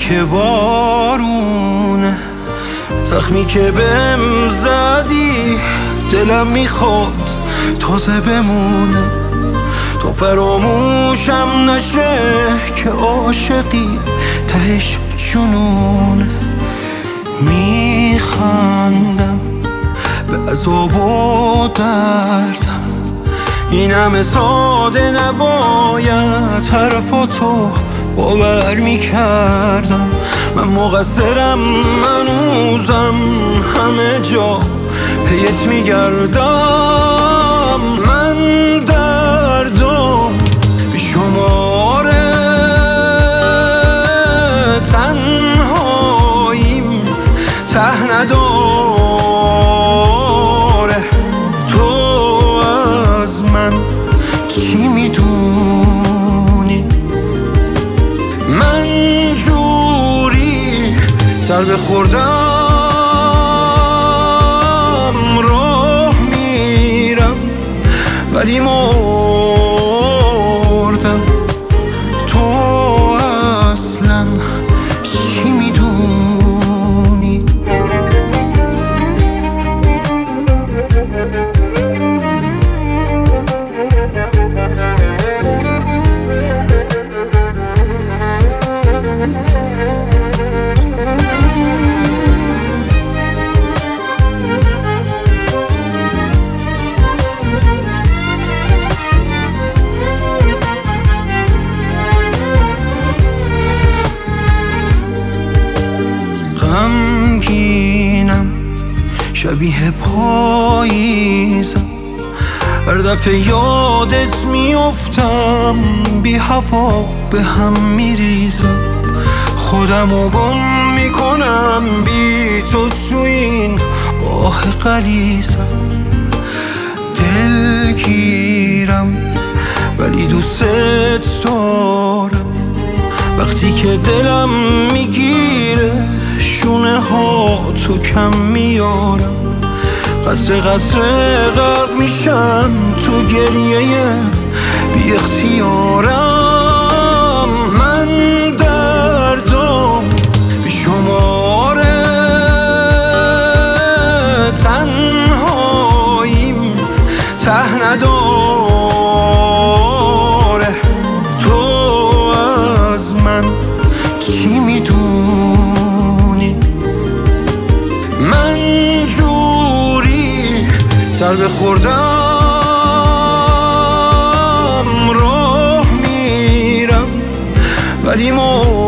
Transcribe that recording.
که بارونه، زخمی که بهم زدی دلم میخواد تازه بمونه. تو فراموشم نشه که عاشقی تهش جنونه. میخندم به عذاب و دردم، این همه ساده نباید حرفاتو باور میکردم. من مقصرم، هنوزم همه جا پیت میگردم. من دردم بی شماره، تنهاییم ته نداره. تو از من چی میدونی؟ من جوری سر بخوردم راه میرم ولی مردم. تو اصلا چی میدونی؟ غمگینم شبیه پاییزم، هر دفعه یادت میافتم بی هوا به هم میریزم. خودمو گم میکنم بی تو تو این آه غلیظم. دلگیرم ولی دوستت دارم، وقتی که دلم میگیره شونه ها تو کم میارم. قطره قطره غرق میشم تو گریه بی اختیارم. من دردم بی شماره، تنهاییم ته نداره. تو از من چی میدونی؟ من جوری سر بخوردم راه میرم ولی